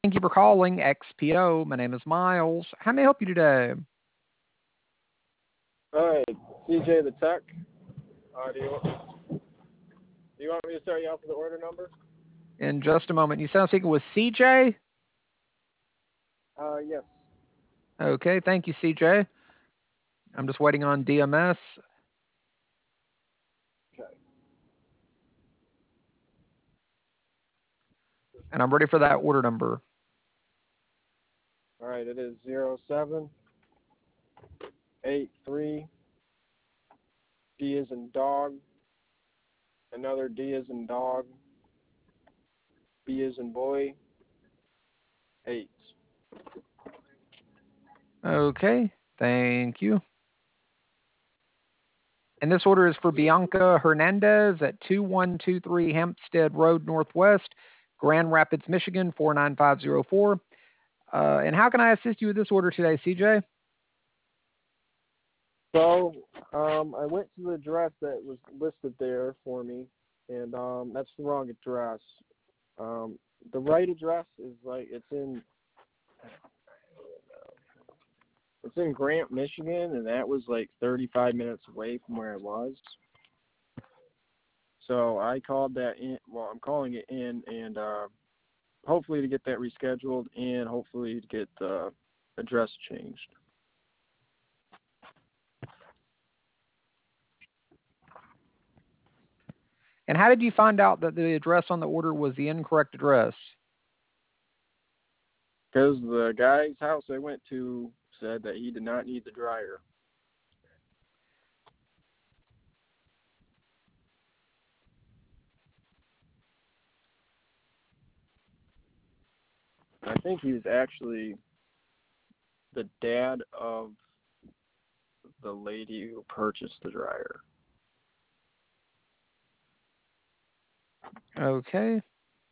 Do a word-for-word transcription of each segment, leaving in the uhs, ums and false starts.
Thank you for calling X P O. My name is Miles. How may I help you today? All right, C J the tech. Uh, do you do you want me to start you off with the order number? In just a moment. You sound speaking with C J? Uh, yes. Okay, thank you, C J. I'm just waiting on D M S. Okay. And I'm ready for that order number. All right, it is zero seven eight three. D is in dog. Another D is in dog. B is in boy. Eight. Okay, thank you. And this order is for Bianca Hernandez at two one two three Hampstead Road Northwest, Grand Rapids, Michigan, four nine five zero four. Uh, and how can I assist you with this order today, C J? So, um, I went to the address that was listed there for me, and um, that's the wrong address. Um, the right address is like it's in it's in Grant, Michigan, and that was like thirty-five minutes away from where I was. So I called that in. Well, I'm calling it in, and uh, hopefully to get that rescheduled, and hopefully to get the address changed. And how did you find out that the address on the order was the incorrect address? Because the guy's house I went to said that he did not need the dryer. I think he was actually the dad of the lady who purchased the dryer. Okay.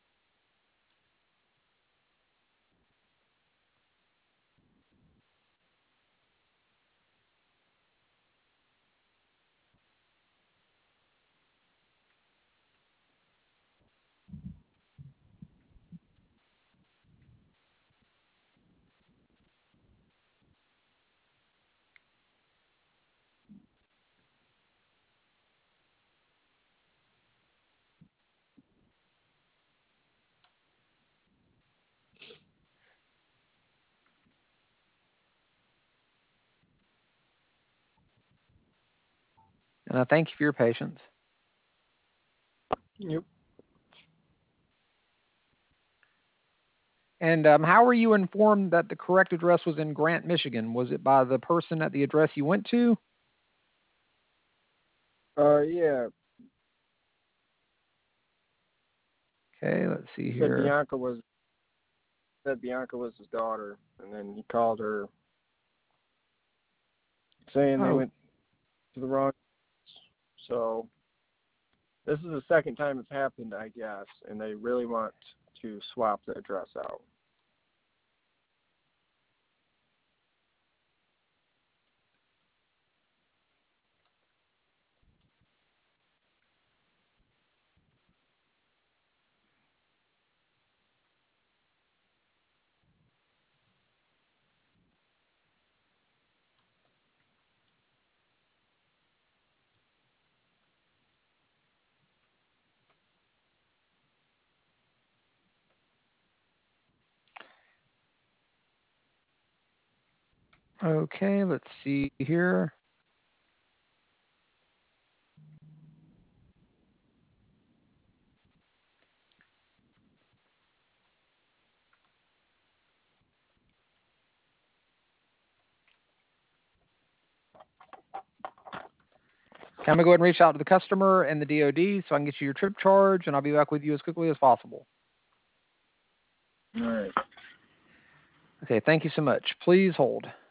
And I thank you for your patience. Yep. And um, how were you informed that the correct address was in Grant, Michigan? Was it by the person at the address you went to? Uh, yeah. Okay, let's see He said here. Bianca was said Bianca was his daughter, and then he called her saying they Oh, went to the wrong. So this is the second time it's happened, I guess, and they really want to swap the address out. okay, let's see here. Okay, I'm going to go ahead and reach out to the customer and the D O D so I can get you your trip charge, and I'll be back with you as quickly as possible. All right. Okay, thank you so much. Please hold.